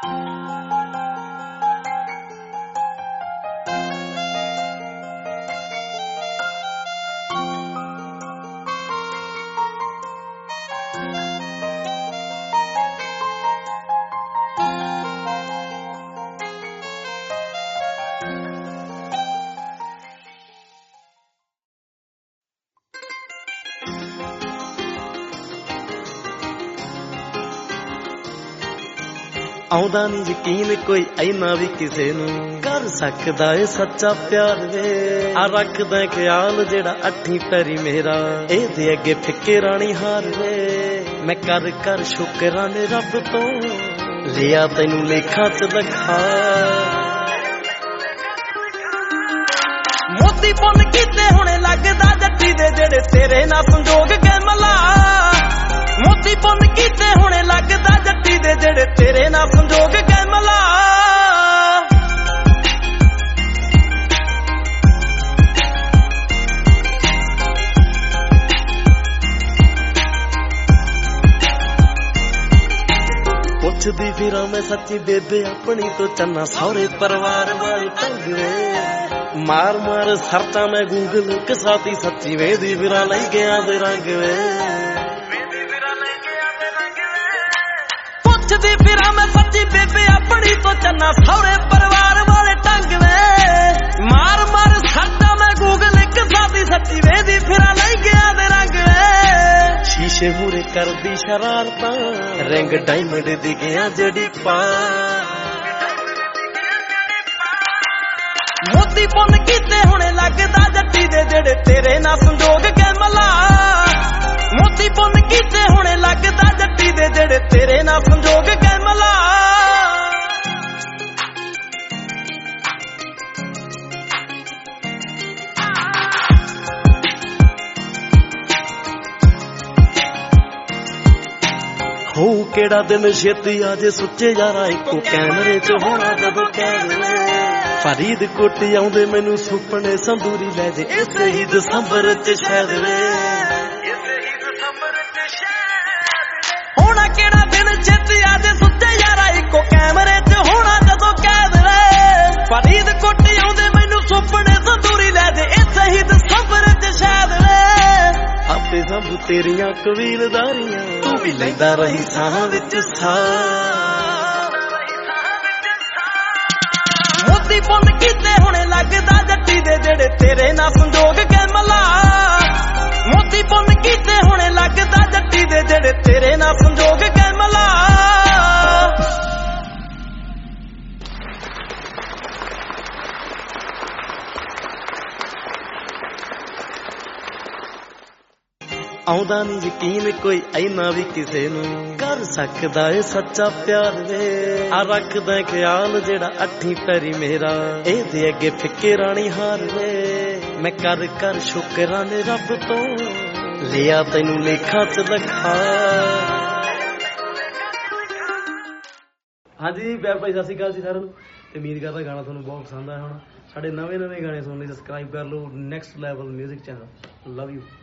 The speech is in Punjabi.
ਆਉਂਦਾ ਨੀ ਯਕੀਨ ਕੋਈ ਐਨਾ ਵੀ ਕਿਸੇ ਨੂੰ ਕਰ ਸਕਦਾ ਏ ਸੱਚਾ ਪਿਆਰ ਵੇ ਆ ਰੱਖਦਾ ਖਿਆਲ ਜਿਹੜਾ ਅੱਠੀ ਪੈਰੀ ਮੇਰਾ ਇਹਦੇ ਅੱਗੇ ਫਿੱਕੇ ਰਾਣੀ ਹਾਰ ਵੇ ਮੈਂ ਕਰ ਕਰ ਸ਼ੁਕਰਾਂ ਨੇ ਰੱਬ ਤੋਂ ਲਿਆ ਤੈਨੂੰ ਲੇਖਾਂ ਚ ਲਖਾ ਮੋਤੀ ਪੁੰਨ ਕੀਤੇ ਹੁਣੇ ਲੱਗਦਾ ਜੱਟੀ ਦੇ ਜਿਹੜੇ ਤੇਰੇ ਨਾਲ ਸੰਜੋਗ ਗਏ ਮਲਾ ਮੋਤੀ ਪੁੰਨ ਕੀਤੇ ਹੁਣੇ ਲੱਗਦਾ ਜੱਟੀ ਦੇ ਜਿਹੜੇ ਤੇਰੇ ਨਾਲ ਸੰਜੋਗ ਗਏ ਮਲਾ ਪੁੱਛਦੀ ਫਿਰਾਂ ਮੈਂ ਸੱਚੀ ਬੇਬੇ ਆਪਣੀ ਤੋਂ ਚੰਨਾ ਸਹੁਰੇ ਪਰਿਵਾਰ ਵਾਲੀ ਢੰਗ ਵੇ ਮਾਰ ਮਾਰ ਸਰਤਾ ਮੈਂ ਗੂਗਲ ਕਸਾਤੀ ਸੱਚੀ ਵੇਦੀ ਫਿਰਾਂ ਲਈ ਗਿਆ ਦੇ ਰੰਗ ਵੇ ਪੁੱਛਦੀ ਫਿਰਾਂ ਮੈਂ ਸੱਚੀ ਬੇਬੇ ਆਪਣੀ ਤੋਂ ਚੰਨਾ ਸਹੁਰੇ ਪਰਿਵਾਰ ਵਾਲੇ ਢੰਗ ਵੇ ਮਾਰ ਮਾਰ ਸਰਤਾ ਮੈਂ ਗੂਗਲ ਕਸਾਤੀ ਸੱਚੀ ਵੇਦੀ ਫਿਰਾਂ ਲਈ ਗਿਆ ਦੇ ਰੰਗ ਵੇ ਸ਼ੀਸ਼ੇ ਮੂਰੇ ਕਰਦੀ ਸ਼ਰਾਰਤਾਂ ਰਿੰਗ ਡਾਇਮੰਡ ਦੀ ਗਿਆ ਜਿਹੜੀ ਪਾ ਮੋਤੀ ਪੁੰਨ ਕੀਤੇ ਹੁਣੇ ਲੱਗਦਾ ਜੱਟੀ ਦੇ ਜਿਹੜੇ ਤੇਰੇ ਨਾਲ ਸੰਜੋਗ ਗਏ ਮਲਾ ਮੋਤੀ ਪੁੰਨ ਕੀਤੇ ਹੁਣੇ ਲੱਗਦਾ ਜੱਟੀ ਦੇ ਜਿਹੜੇ ਤੇਰੇ ਨਾਲ ਸੰਜੋਗ ਗਏ ਮਲਾ ਹੋ ਕਿਹੜਾ ਦਿਨ ਛੇਤੀ ਆਜੇ ਸੁੱਚੇ ਯਾਰਾ ਇੱਕੋ ਕੈਮਰੇ ਚ ਹੋਣਾ ਜਦੋਂ ਕਹਿ ਫਰੀਦਕੋਟ ਆਉਂਦੇ ਮੈਨੂੰ ਸੁਪਨੇ ਸੰਦੂਰੀ ਲੈ ਜੇ ਇਸੇ ਹੀ ਦਸੰਬਰ ਚ ਸ਼ਾਇਦ ਵੇ ਹੋਣਾ ਕਿਹੜਾ ਦਿਨ ਛੇਤੀ ਆਜੇ ਸੁੱਚੇ ਯਾਰਾ ਇੱਕੋ ਕੈਮਰੇ ਚ ਹੋਣਾ ਜਦੋਂ ਕਹਿ ਵੇ ਫਰੀਦਕੋਟ ਆਉਂਦੇ ਮੈਨੂੰ ਸੁਪਨੇ ਸੰਦੂਰੀ ਲੈ ਜੇ ਇਸੇ ਹੀ ਦਸੰਬਰ ਚ ਸ਼ਾਇਦ ਵੇ ਆਪੇ ਸਭ ਤੇਰੀਆਂ ਕਬੀਲਦਾਰੀਆਂ ਤੂੰ ਵੀ ਲੈਂਦਾ ਰਹੀ ਸਾਹਾਂ ਵਿੱਚ ਸਾਹ ਮੋਤੀ ਪੁੰਨ ਕੀਤੇ ਹੁਣੇ ਲੱਗਦਾ ਜੱਟੀ ਦੇ ਜਿਹੜੇ ਤੇਰੇ ਨਾਲ ਸੰਜੋਗ ਗਏ ਮਲਾ ਮੋਤੀ ਪੁੰਨ ਕੀਤੇ ਹੁਣੇ ਲੱਗਦਾ ਜੱਟੀ ਦੇ ਜਿਹੜੇ ਤੇਰੇ ਨਾਲ ਸੰਜੋਗ ਗਏ ਮਲਾ ਆਉਂਦਾ ਨੀ ਯਕੀਨ ਕੋਈ ਐਨਾ ਵੀ ਕਿਸੇ ਨੂੰ ਕਰ ਸਕਦਾ ਏ ਸੱਚਾ ਪਿਆਰ ਵੇ ਆ ਰੱਖਦਾ ਖਿਆਲ ਜਿਹੜਾ ਅੱਠੀ ਪੈਰੀ ਮੇਰਾ ਇਹਦੇ ਅੱਗੇ ਫਿੱਕੇ ਰਾਣੀ ਹਾਰ ਵੇ ਮੈਂ ਕਰ ਕਰ ਸ਼ੁਕਰਾਂ ਨੇ ਰੱਬ ਤੋਂ ਲਿਆ ਤੈਨੂੰ ਲੇਖਾਂ ਚ ਲਖਾ ਹਾਂਜੀ ਬੈਰ ਭਾਈ ਸਤਿ ਸ਼੍ਰੀ ਅਕਾਲ ਜੀ ਸਾਰਿਆਂ ਨੂੰ ਤੇ ਉਮੀਦ ਕਰਦਾ ਗਾਣਾ ਤੁਹਾਨੂੰ ਬਹੁਤ ਪਸੰਦ ਆਇਆ ਹੋਣਾ ਸਾਡੇ ਨਵੇਂ ਗਾਣੇ ਸੁਣਨ ਲਈ ਸਬਸਕ੍ਰਾਈਬ ਕਰ ਲਓ next level music channel love you